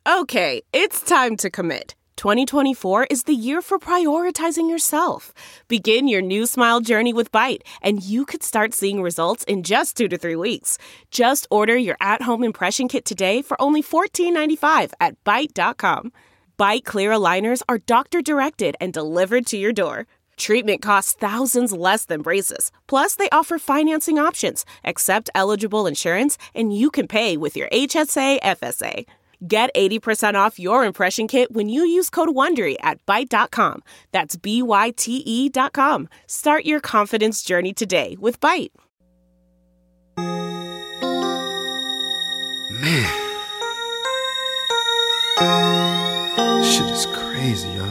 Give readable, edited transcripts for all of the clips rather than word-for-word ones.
Okay, it's time to commit. 2024 is the year for prioritizing yourself. Begin your new smile journey with Byte, and you could start seeing results in just 2 to 3 weeks. Just order your at-home impression kit today for only $14.95 at Byte.com. Byte Clear aligners are doctor-directed and delivered to your door. Treatment costs thousands less than braces. Plus, they offer financing options, accept eligible insurance, and you can pay with your HSA FSA. Get 80% off your impression kit when you use code WONDERY at Byte.com. That's BYTE.com. Start your confidence journey today with Byte. Man. Shit is crazy, yo.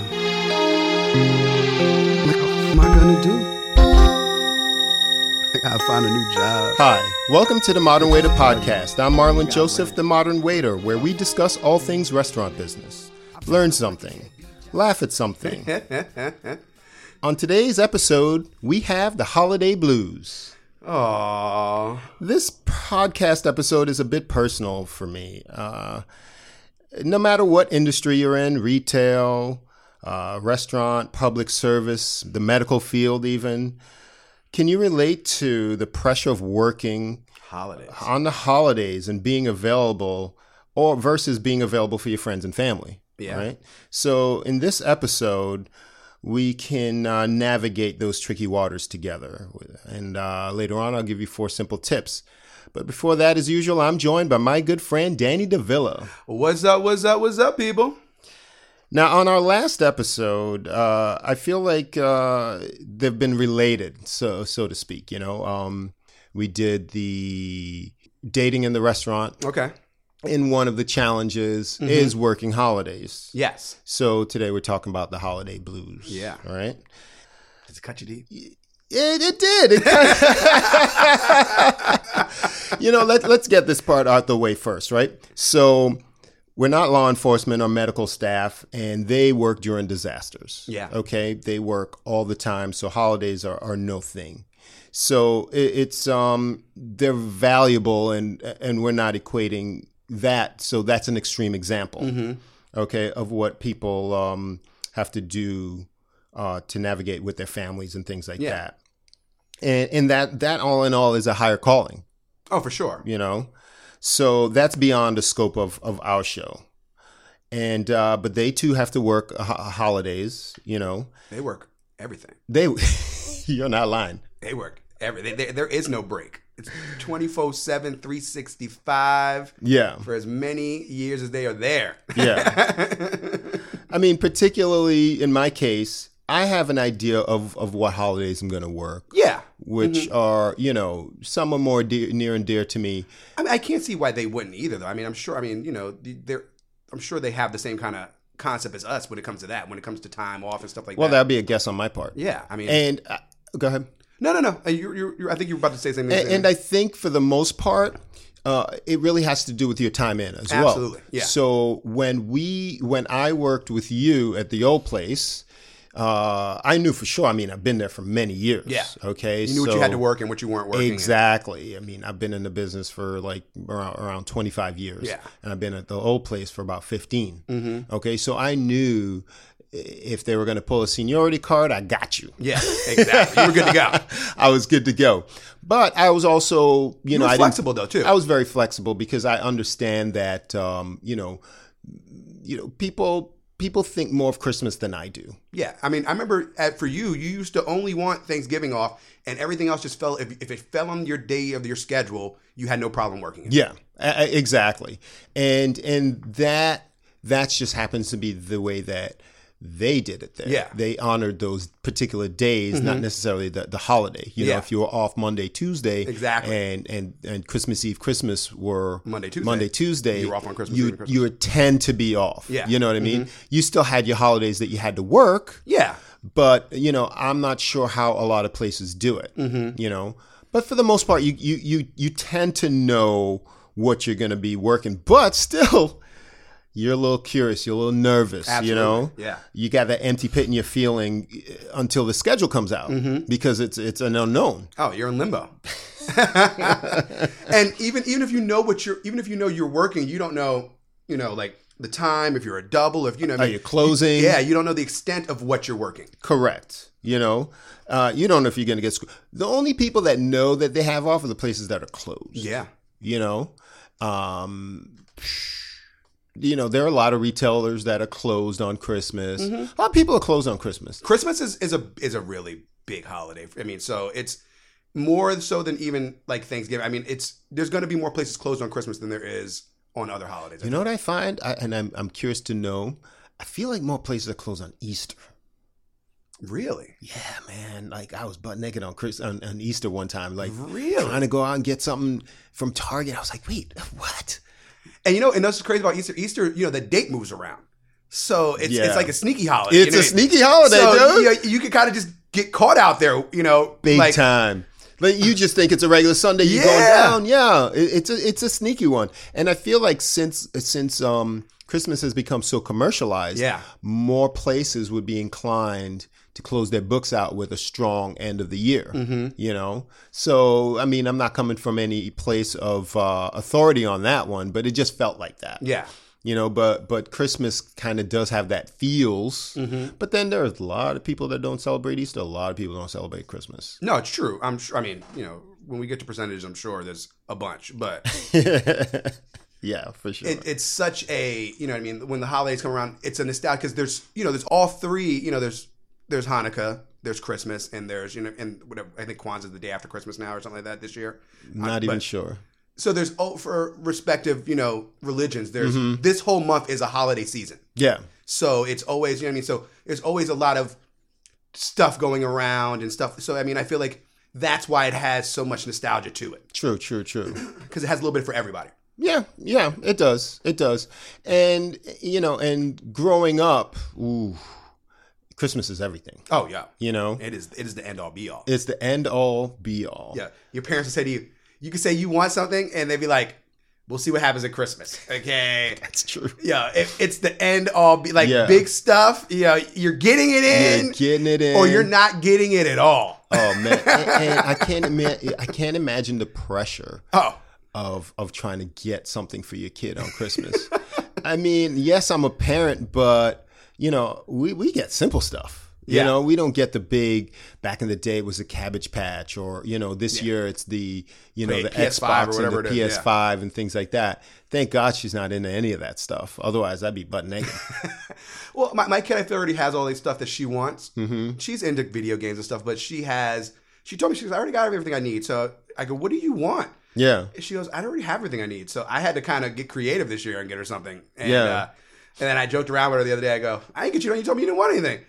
Like, what am I gonna do? I gotta find a new job. Hi, welcome to the Modern Waiter Podcast. I'm Marlon Joseph, the Modern Waiter, where we discuss all things restaurant business. Learn something. Laugh at something. On today's episode, we have the holiday blues. Aww. This podcast episode is a bit personal for me. No matter what industry you're in, retail, restaurant, public service, the medical field even, can you relate to the pressure of working on the holidays and being available or versus being available for your friends and family? Yeah. Right. So in this episode, we can navigate those tricky waters together. And later on, I'll give you 4 simple tips. But before that, as usual, I'm joined by my good friend, Danny DeVilla. What's up, people? Now, on our last episode, I feel like they've been related, so to speak. You know, we did the dating in the restaurant. Okay. And one of the challenges is working holidays. Yes. So today we're talking about the holiday blues. Yeah. All right. Does it cut you deep? It did. You know, let's get this part out the way first, right? So we're not law enforcement or medical staff, and they work during disasters. Yeah. Okay. They work all the time. So holidays are no thing. So it's they're valuable, and we're not equating that. So that's an extreme example, okay, of what people have to do to navigate with their families and things like that. And that all in all is a higher calling. Oh, for sure. You know, so that's beyond the scope of our show. And but they too have to work holidays. You know, they work everything. You're not lying. They work everything. There is no break. It's 24/7, 365. Yeah. For as many years as they are there. Yeah. I mean, particularly in my case, I have an idea of what holidays I'm going to work. Yeah. Which are, you know, some are more near and dear to me. I mean, I can't see why they wouldn't either, though. I mean, I'm sure they have the same kind of concept as us when it comes to that, when it comes to time off and stuff like that. Well, that'd be a guess on my part. Yeah. I mean. And go ahead. No. I think you were about to say something. And I think for the most part, it really has to do with your time in as well. Absolutely. Yeah. So when I worked with you at the old place, I knew for sure. I mean, I've been there for many years. Yeah. Okay. You knew what you had to work and what you weren't working. Exactly. I mean, I've been in the business for like around 25 years. Yeah. And I've been at the old place for about 15. Okay. So I knew if they were going to pull a seniority card, I got you. Yeah, exactly. You were good to go. I was good to go. But I was also, you know, flexible though too. I was very flexible because I understand that, you know, people think more of Christmas than I do. Yeah. I mean, I remember for you used to only want Thanksgiving off and everything else just fell. If it fell on your day of your schedule, you had no problem working it. Yeah, exactly. And that just happens to be the way that they did it there. Yeah. They honored those particular days, not necessarily the holiday. You know, if you were off Monday, Tuesday, exactly, and Christmas Eve, Christmas were Monday, Tuesday. You were off on Christmas Eve and Christmas. You would tend to be off. Yeah. You know what I mean? You still had your holidays that you had to work. Yeah. But, you know, I'm not sure how a lot of places do it, you know. But for the most part, you tend to know what you're going to be working. But still, you're a little curious. You're a little nervous, you know. Yeah. You got that empty pit in your feeling until the schedule comes out because it's an unknown. Oh, you're in limbo. And even if you know you're working, you don't know, you know, like the time, if you're a double, if you know. Are you closing? You don't know the extent of what you're working. Correct. You don't know if you're going to get school. The only people that know that they have off are the places that are closed. Yeah. There are a lot of retailers that are closed on Christmas. A lot of people are closed on Christmas. Christmas is a really big holiday. I mean, so it's more so than even like Thanksgiving. I mean, there's going to be more places closed on Christmas than there is on other holidays. You know what I find? I'm curious to know. I feel like more places are closed on Easter. Really? Yeah, man. Like I was butt naked on Easter one time. Like really trying to go out and get something from Target. I was like, wait, what? And and that's what's crazy about Easter. Easter, the date moves around. So it's like a sneaky holiday. It's a sneaky holiday, dude. You can kind of just get caught out there, Big time. Like you just think it's a regular Sunday, you're going down. Yeah, it's a sneaky one. And I feel like since Christmas has become so commercialized, more places would be inclined to close their books out with a strong end of the year. So I mean, I'm not coming from any place of authority on that one, but it just felt like that. But Christmas kind of does have that feels. But then there's a lot of people that don't celebrate Easter. A lot of people don't celebrate Christmas. No, it's true. I'm sure. I mean, when we get to percentages, I'm sure there's a bunch. But yeah, for sure. It's such a when the holidays come around, it's a nostalgia because there's all three. There's Hanukkah, there's Christmas, and there's and whatever. I think Kwanzaa's the day after Christmas now or something like that this year. Not even sure. So there's for respective, religions, there's this whole month is a holiday season. Yeah. So it's always, so there's always a lot of stuff going around and stuff. So, I mean, I feel like that's why it has so much nostalgia to it. True. Because it has a little bit for everybody. Yeah, it does. And, and growing up, Christmas is everything. Oh, yeah. It is the end all be all. It's the end all be all. Yeah. Your parents will say to you, you can say you want something, and they'd be like, we'll see what happens at Christmas. Okay. That's true. Yeah. It's the end all be big stuff. You're getting it in. Or you're not getting it at all. Oh, man. and I can't imagine the pressure of trying to get something for your kid on Christmas. I mean, yes, I'm a parent, but, we get simple stuff. We don't get the big, back in the day it was the Cabbage Patch or, this year it's the, the PS5 Xbox and the PS5 and things like that. Thank God she's not into any of that stuff. Otherwise, I'd be butt naked. Well, my kid, I feel, already has all the stuff that she wants. Mm-hmm. She's into video games and stuff, but she told me, I already got everything I need. So I go, what do you want? Yeah. She goes, I already have everything I need. So I had to kind of get creative this year and get her something. And, and then I joked around with her the other day. I go, I didn't get you. You told me you didn't want anything.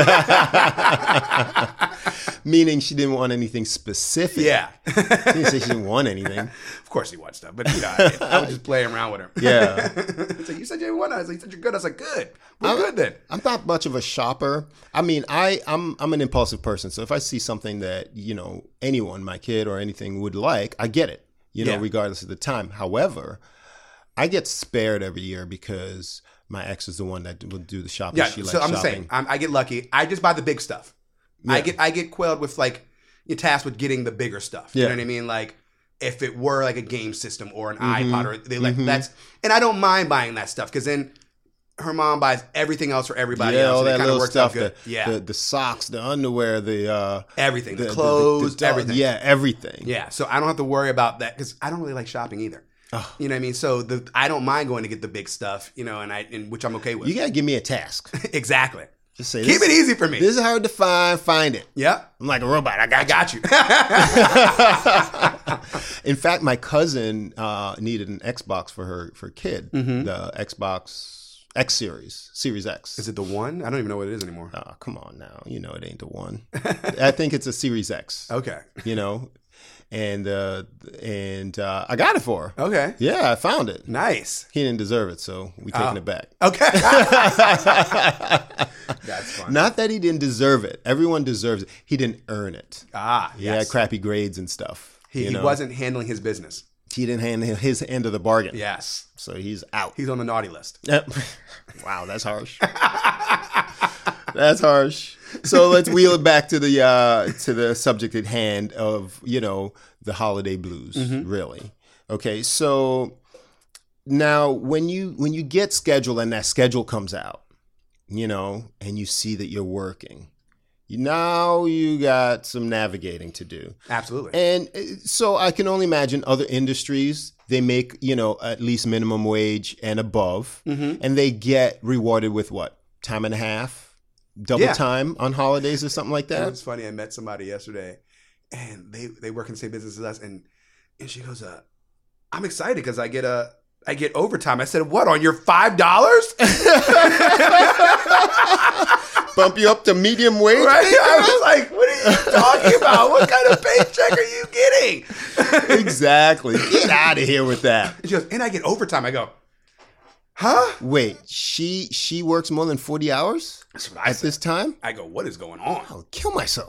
Meaning she didn't want anything specific. Yeah. She didn't say she didn't want anything. Of course she wants stuff. But, I was just playing around with her. Yeah. So you said you didn't want it. I was like, you said you're good. I was like, good. We're good then. I'm not much of a shopper. I mean, I'm an impulsive person. So if I see something that, anyone, my kid or anything would like, I get it, regardless of the time. However, I get spared every year because my ex is the one that will do the shopping. Yeah, so I'm saying I get lucky. I just buy the big stuff. Yeah. I get quailed with you're tasked with getting the bigger stuff. You know what I mean? Like if it were like a game system or an iPod or that's, and I don't mind buying that stuff because then her mom buys everything else for everybody else. All and that it kind little of works stuff. out good. The socks, the underwear, the everything, the clothes, everything. Yeah, everything. Yeah, so I don't have to worry about that because I don't really like shopping either. Oh. You know what I mean? So I don't mind going to get the big stuff, and which I'm okay with. You gotta give me a task. Exactly. Just say, keep it easy for me. This is hard to find it. Yeah. I'm like a robot. I got you. In fact, my cousin needed an Xbox for her kid. Mm-hmm. The Xbox X Series X. Is it the one? I don't even know what it is anymore. Oh, come on now. It ain't the one. I think it's a Series X. Okay. And I got it for her. Okay. Yeah, I found it. Nice. He didn't deserve it, so we taking it back. Okay. That's fun. Not that he didn't deserve it. Everyone deserves it. He didn't earn it. He had crappy grades and stuff. He wasn't handling his business. He didn't handle his end of the bargain. Yes. So he's out. He's on the naughty list. Wow, that's harsh. That's harsh. So let's wheel it back to the subject at hand of, the holiday blues, really. Okay, so Now, when you get scheduled and that schedule comes out, you know, and you see that you're working, now you got some navigating to do. Absolutely. And so I can only imagine other industries, they make, you know, at least minimum wage and above, and they get rewarded with what? Time and a half? Double time on holidays or something like that? It's funny. I met somebody yesterday, and they work in the same business as us, and she goes, I'm excited because I get overtime. I said, what, on your $5? Bump you up to medium wage? Right? I was like, what are you talking about? What kind of paycheck are you getting? Exactly. Get out of here with that. And she goes, and I get overtime. I go, huh? Wait, she works more than 40 hours at this time? I go, what is going on? I'll kill myself.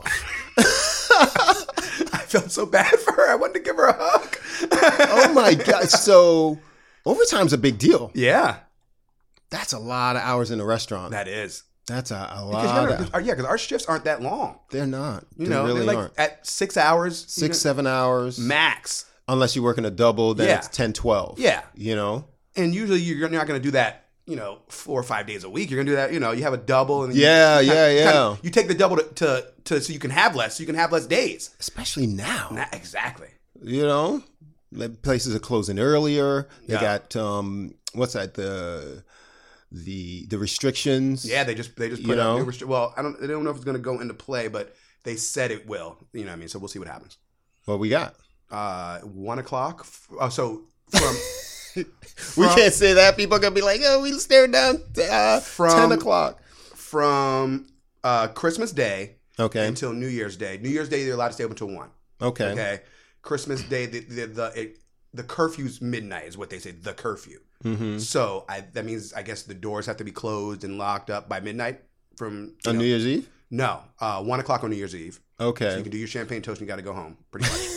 I felt so bad for her. I wanted to give her a hug. Oh my God. So overtime's a big deal. Yeah. That's a lot of hours in a restaurant. That is. That's a lot. Because our shifts aren't that long. They're not. They really they're aren't. At 6 hours. 7 hours. Max. Unless you're working a double, then it's 10, 12. Yeah. You know? And usually you're not going to do that, you know, 4 or 5 days a week. You're going to do that, you know, you have a double. And you take the double to so you can have less. So you can have less days. Especially now. Exactly. You know? Places are closing earlier. They got, what's that, the restrictions. Yeah, they just put out new restrictions. Well, they don't know if it's going to go into play, but they said it will. You know what I mean? So we'll see what happens. What we got? 1 o'clock. So from... we can't say that. People are going to be like, oh, we stared down from 10 o'clock. From Christmas Day until New Year's Day. New Year's Day, they're allowed to stay up until 1. Okay. Christmas Day, the curfew's midnight is what they say, the curfew. Mm-hmm. So that means, I guess, the doors have to be closed and locked up by midnight from... New Year's Eve? No. 1 o'clock on New Year's Eve. Okay. So you can do your champagne toast and you got to go home, pretty much.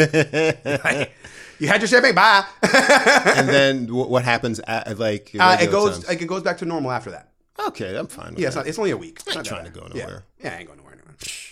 You had your champagne, bye. And then what happens it goes back to normal after that. Okay, I'm fine with that. It's only a week. I'm not trying to go nowhere. Yeah, I ain't going nowhere anyway.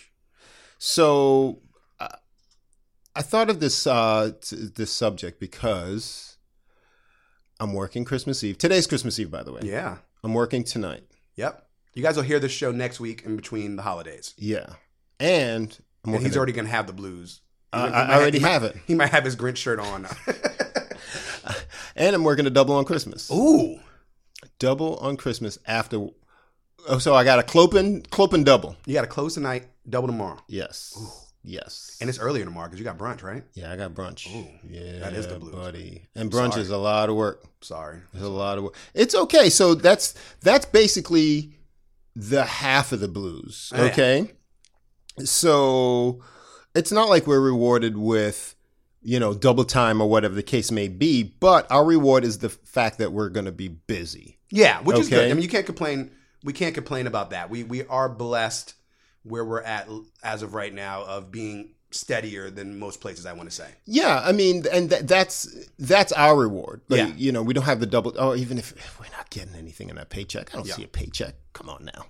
So I thought of this subject because I'm working Christmas Eve. Today's Christmas Eve, by the way. Yeah. I'm working tonight. Yep. You guys will hear this show next week in between the holidays. Yeah. And he's already going to have the blues. I already have it. He might have his Grinch shirt on. And I'm working a double on Christmas. Ooh. Double on Christmas after. Oh, so I got a clopin double. You got to close tonight, double tomorrow. Yes. Ooh. Yes. And it's earlier tomorrow because you got brunch, right? Yeah, I got brunch. Ooh. Yeah, that is the blues, buddy. And brunch is a lot of work. Sorry. It's a lot of work. It's okay. So that's basically the half of the blues. Okay. Yeah. So it's not like we're rewarded with, you know, double time or whatever the case may be, but our reward is the fact that we're going to be busy. Yeah, which is good. I mean, you can't complain. We can't complain about that. We are blessed where we're at as of right now of being steadier than most places, I want to say. Yeah, I mean, and that's our reward. Like, yeah. You know, we don't have the double, even if we're not getting anything in that paycheck. I don't see a paycheck. Come on now.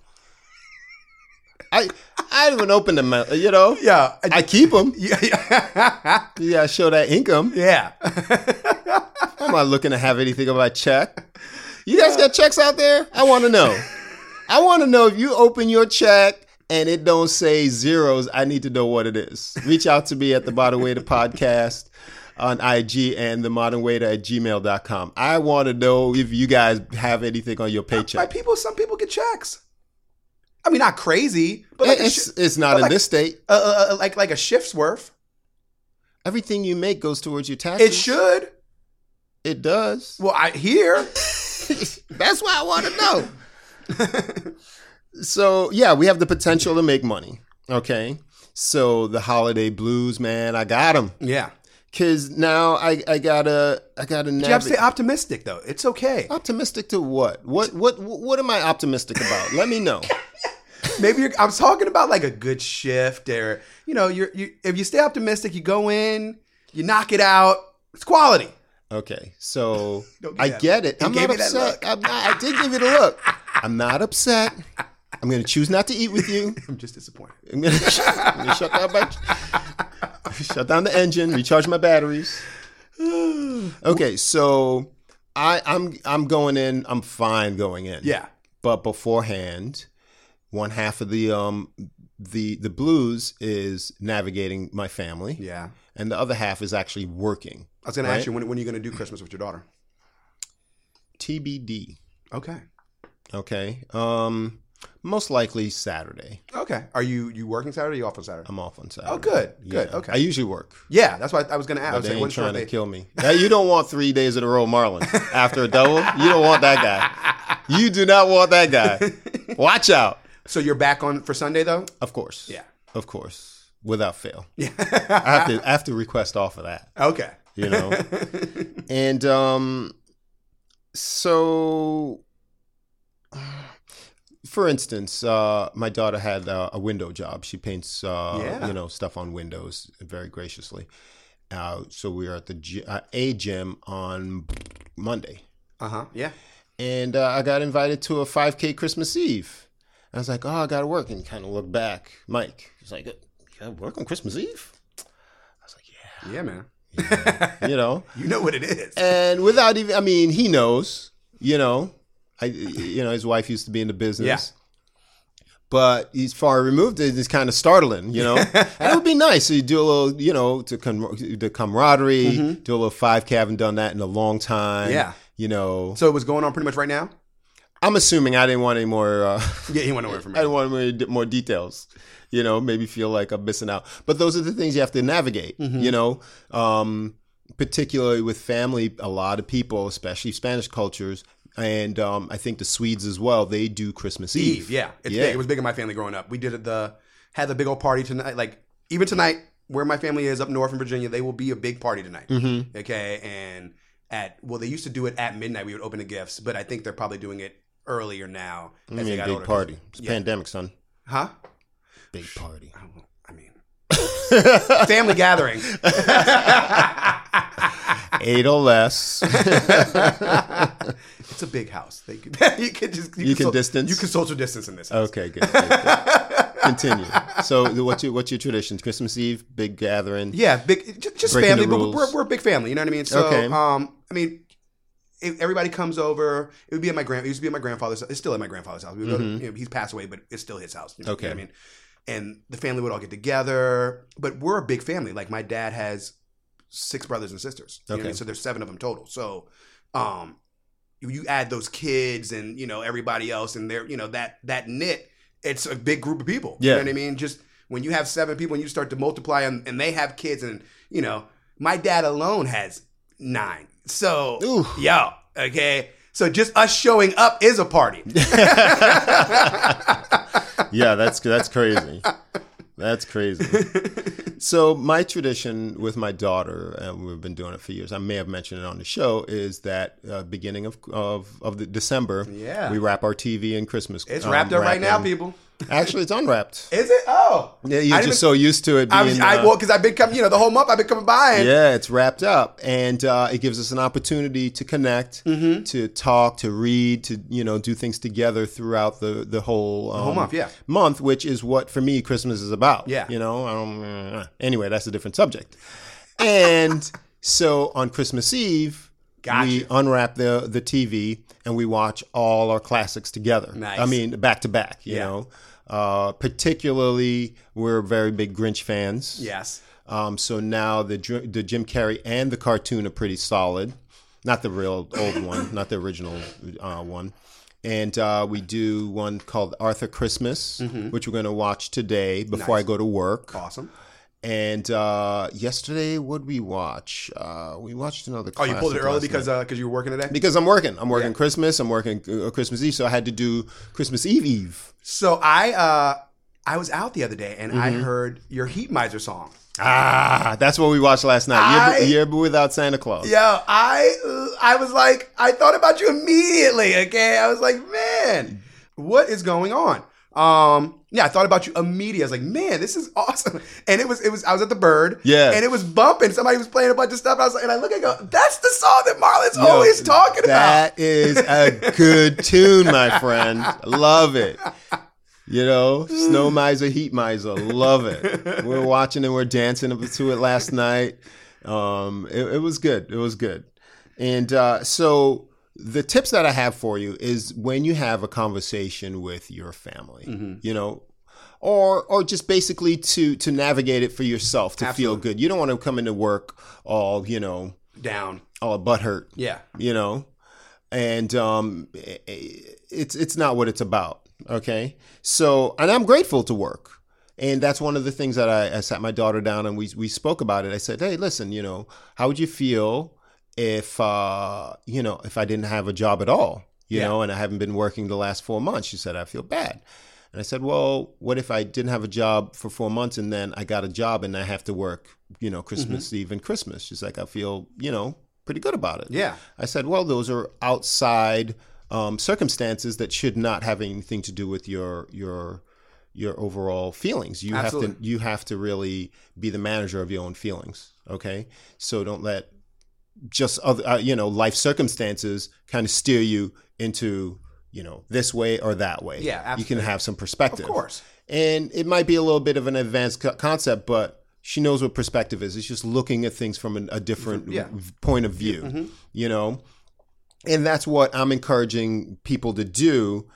I even open them, you know. Yeah. I keep them. Yeah. You gotta show that income. Yeah. I'm not looking to have anything on my check. You guys got checks out there? I want to know. I want to know if you open your check and it don't say zeros, I need to know what it is. Reach out to me at The Modern Waiter Podcast on IG and themodernwaiter@gmail.com. I want to know if you guys have anything on your paycheck. Some people get checks. I mean, not crazy, but like it's not in this state. Like a shift's worth. Everything you make goes towards your taxes. It should. It does. Well, I hear. That's why I want to know. So, yeah, we have the potential to make money. Okay. So the holiday blues, man, I got them. Yeah. Because now I gotta you have to stay optimistic, though. It's okay. Optimistic to what? What am I optimistic about? Let me know. Maybe I'm talking about like a good shift, or you know, if you stay optimistic, you go in, you knock it out. It's quality. Okay, so I get it. I'm not upset. I did give you the look. I'm not upset. I'm going to choose not to eat with you. I'm just disappointed. I'm going to shut down the engine, recharge my batteries. Okay, so I'm going in. I'm fine going in. Yeah. But beforehand, one half of the blues is navigating my family. Yeah. And the other half is actually working. I was going to ask you, when are you going to do Christmas with your daughter? TBD. Okay. Okay. Most likely Saturday. Okay. Are you working Saturday or are you off on Saturday? I'm off on Saturday. Oh, good. Good. Okay. I usually work. Yeah, that's what I was going to ask. But they ain't trying to kill me. Now, you don't want 3 days in a row Marlon after a double. You don't want that guy. You do not want that guy. Watch out. So you're back on for Sunday, though? Of course. Yeah. Of course. Without fail. Yeah. I have to request off of that. Okay. You know? And so, for instance, my daughter had a window job. She paints, stuff on windows very graciously. So we were at a gym on Monday. Yeah. And I got invited to a 5K Christmas Eve. I was like, oh, I got to work. And kind of look back. Mike, he's like, you got to work on Christmas Eve? I was like, yeah. Yeah, man. You know? You know what it is. And without even, I mean, he knows, his wife used to be in the business. Yeah. But he's far removed. It's kind of startling, And it would be nice. So you do a little, the camaraderie, do a little 5K. I haven't done that in a long time. Yeah. So it was going on pretty much right now? I'm assuming I didn't want any more. Yeah, you want more information. I didn't want any more details. Maybe feel like I'm missing out. But those are the things you have to navigate. Particularly with family, a lot of people, especially Spanish cultures, and I think the Swedes as well. They do Christmas Eve. Yeah, it's big. It was big in my family growing up. We did had the big old party tonight. Like even tonight, where my family is up north in Virginia, they will be a big party tonight. Okay, and they used to do it at midnight. We would open the gifts, but I think they're probably doing it earlier now. Big older. Party. It's pandemic, son. Huh? Big party. I mean, family gathering. 8 or less. It's a big house. You can distance. You can social distance in this house. Okay, good. Continue. So, what's your tradition? Christmas Eve, big gathering. Yeah, big, just family. But we're a big family. You know what I mean? So, okay. Everybody comes over. It used to be at my grandfather's. It's still at my grandfather's house. We would go to, he's passed away, but it's still his house. You know what I mean? And the family would all get together. But we're a big family. Like my dad has 6 brothers and sisters. You know what I mean? So there's 7 of them total. So, you add those kids and everybody else, and they're that knit. It's a big group of people. Yeah. You know what I mean? Just when you have 7 people and you start to multiply and they have kids, and my dad alone has 9. So, okay. So just us showing up is a party. Yeah, that's crazy. That's crazy. So my tradition with my daughter, and we've been doing it for years, I may have mentioned it on the show, is that beginning of the December, we wrap our TV in Christmas. It's wrapped up right now, people. Actually, it's unwrapped. Is it? Oh. Yeah, you're just so used to it being... because I've been coming, the whole month I've been coming by. Yeah, it's wrapped up. And it gives us an opportunity to connect, to talk, to read, to, do things together throughout the whole month, which is what, for me, Christmas is about. Yeah. Anyway, that's a different subject. And so on Christmas Eve, we unwrap the TV and we watch all our classics together. Nice. I mean, back to back, you know. Particularly, we're very big Grinch fans. Yes. So now the Jim Carrey and the cartoon are pretty solid. Not the real old one, not the original one. And we do one called Arthur Christmas, which we're going to watch today before I go to work. Awesome. And yesterday, what did we watch? We watched another classic. Oh, you pulled it early because you were working today? Because I'm working. I'm working Christmas. I'm working Christmas Eve. So I had to do Christmas Eve. So I was out the other day and I heard your Heat Miser song. That's what we watched last night. Year Without Santa Claus. Yo, I was like, I thought about you immediately, okay? I was like, man, what is going on? I thought about you immediately. I was like, man, this is awesome. And it was I was at the Bird. Yeah. And it was bumping. Somebody was playing a bunch of stuff. And I look and go, that's the song that Marlon's always talking about. That is a good tune, my friend. Love it. Snow Miser, Heat Miser. Love it. We're watching and we're dancing to it last night. It was good. It was good. And so the tips that I have for you is when you have a conversation with your family, you know, or just basically to navigate it for yourself, to feel good. You don't want to come into work all, you know, down, all butthurt. Yeah. You know, and it's not what it's about. Okay. So, and I'm grateful to work. And that's one of the things that I sat my daughter down and we spoke about it. I said, hey, listen, you know, how would you feel if, you know, if I didn't have a job at all, you know, and I haven't been working the last 4 months? She said, I feel bad. And I said, well, what if I didn't have a job for 4 months and then I got a job and I have to work, you know, Christmas Eve and Christmas? She's like, I feel, you know, pretty good about it. Yeah. I said, well, those are outside circumstances that should not have anything to do with your overall feelings. You have to really be the manager of your own feelings. Okay. So don't let just other, you know, life circumstances kind of steer you into, you know, this way or that way. Yeah, absolutely. You can have some perspective. Of course. And it might be a little bit of an advanced concept, but she knows what perspective is. It's just looking at things from a different point of view, you know? And that's what I'm encouraging people to do.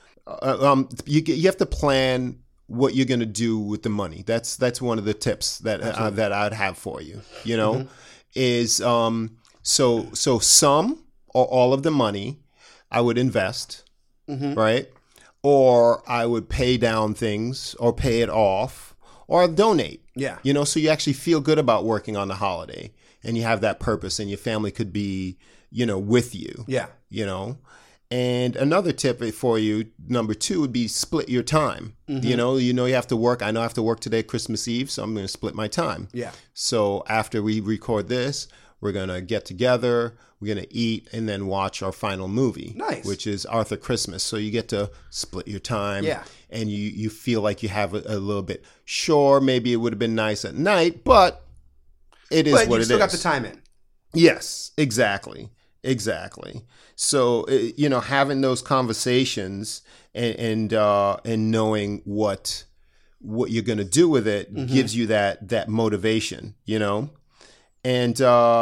You have to plan what you're going to do with the money. That's one of the tips that I'd have for you, you know, is so some or all of the money I would invest, right? Or I would pay down things or pay it off or donate. Yeah. You know, so you actually feel good about working on the holiday and you have that purpose and your family could be, you know, with you. Yeah. You know, and another tip for you, number 2, would be split your time. You know, you have to work. I know I have to work today, Christmas Eve, so I'm going to split my time. Yeah. So after we record this, we're going to get together, we're going to eat, and then watch our final movie. Nice. Which is Arthur Christmas. So you get to split your time. Yeah. And you feel like you have a little bit. Sure, maybe it would have been nice at night, but it is what it is. But you still got the time in. Yes, exactly. Exactly. So, you know, having those conversations and knowing what you're going to do with it gives you that motivation, you know? And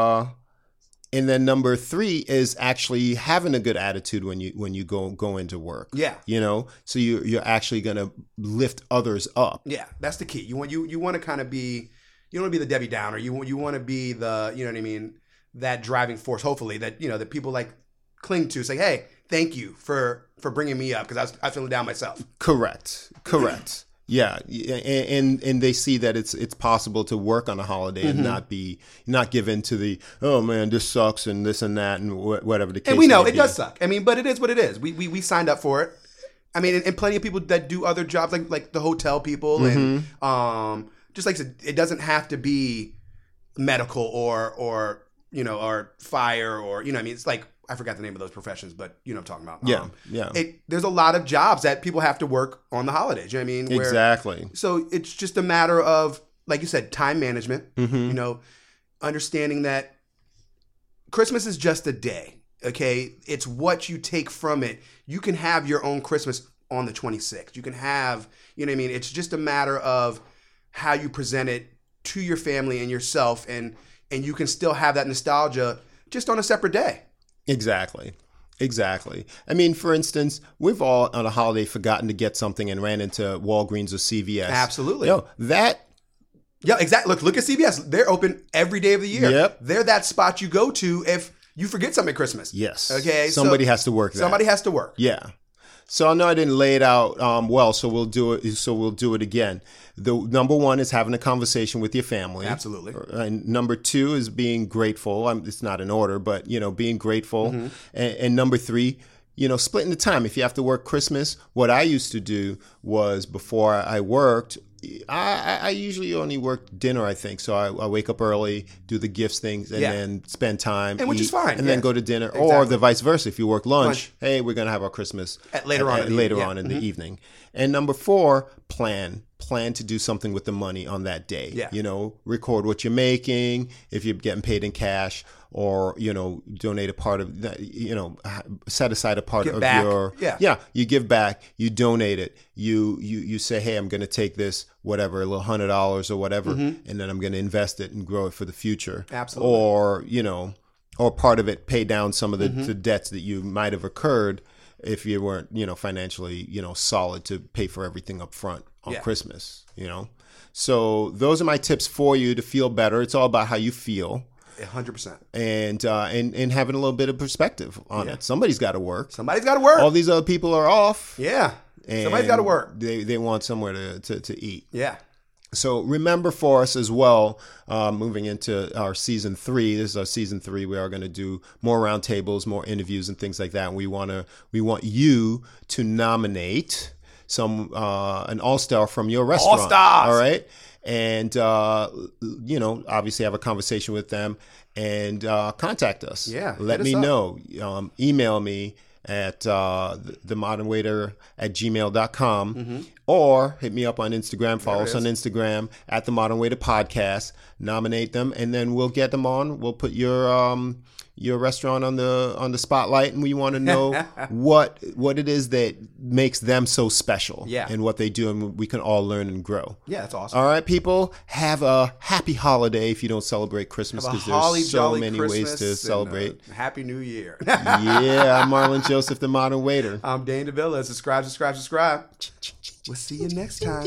then number 3 is actually having a good attitude when you go into work. Yeah. You know, so you're actually going to lift others up. Yeah, that's the key. You want to kind of be, you don't want to be the Debbie Downer. You want to be the, you know what I mean, that driving force, hopefully, that, you know, that people like cling to, say, hey, thank you for bringing me up because I was feeling down myself. Correct. Yeah, and they see that it's possible to work on a holiday and not give in to the, oh man, this sucks and this and that and whatever the case. And we know it does suck. I mean, but it is what it is. We signed up for it. I mean, and plenty of people that do other jobs like the hotel people and just like I said, it doesn't have to be medical or you know, or fire or, you know, I mean, it's like, I forgot the name of those professions, but you know what I'm talking about. Yeah. There's a lot of jobs that people have to work on the holidays. You know what I mean? Exactly. So it's just a matter of, like you said, time management, you know, understanding that Christmas is just a day, okay? It's what you take from it. You can have your own Christmas on the 26th. You can have, you know what I mean? It's just a matter of how you present it to your family and yourself, and you can still have that nostalgia just on a separate day. Exactly. I mean, for instance, we've all on a holiday forgotten to get something and ran into Walgreens or CVS. Absolutely. Yeah, exactly. Look at CVS. They're open every day of the year. Yep. They're that spot you go to if you forget something at Christmas. Yes. Okay. Somebody has to work that. Somebody has to work. Yeah. So I know I didn't lay it out well, so we'll do it. So we'll do it again. The number 1 is having a conversation with your family. Absolutely. And number 2 is being grateful. It's not in order, but you know, being grateful. And number 3, you know, splitting the time. If you have to work Christmas, what I used to do was before I worked, I usually only work dinner, I think. So I wake up early, do the gifts things, and then spend time, which is fine, and then go to dinner, or the vice versa. If you work lunch, hey, we're gonna have our Christmas later on in the evening. And number 4, plan to do something with the money on that day. Yeah. You know, record what you're making if you're getting paid in cash, or you know, donate a part of that. You know, set aside a part of your you give back, you donate it. You say, hey, I'm going to take this, whatever, a little $100 or whatever, and then I'm going to invest it and grow it for the future. Absolutely. Or you know, or part of it pay down some of the debts that you might have incurred if you weren't, financially, solid to pay for everything up front on Christmas, So those are my tips for you to feel better. It's all about how you feel. 100%. And having a little bit of perspective on it. Somebody's got to work. Somebody's got to work. All these other people are off. Yeah. Somebody's got to work. They want somewhere to eat. Yeah. So remember for us as well, moving into our season 3. This is our season 3. We are going to do more roundtables, more interviews, and things like that. And we want you to nominate an all-star from your restaurant. All-stars. All right. And, obviously have a conversation with them and contact us. Yeah. Let me know. Email me at themodernwaiter@gmail.com or hit me up on Instagram. Follow us on Instagram at The Modern Waiter Podcast. Nominate them, and then we'll get them on. We'll put your restaurant on the spotlight, and we want to know what it is that makes them so special, and what they do, and we can all learn and grow. Yeah, that's awesome. All right, people, have a happy holiday if you don't celebrate Christmas, because there's so many ways to celebrate. Happy New Year. Yeah, I'm Marlon Joseph, the Modern Waiter. I'm Dane DeVilla. Subscribe. We'll see you next time.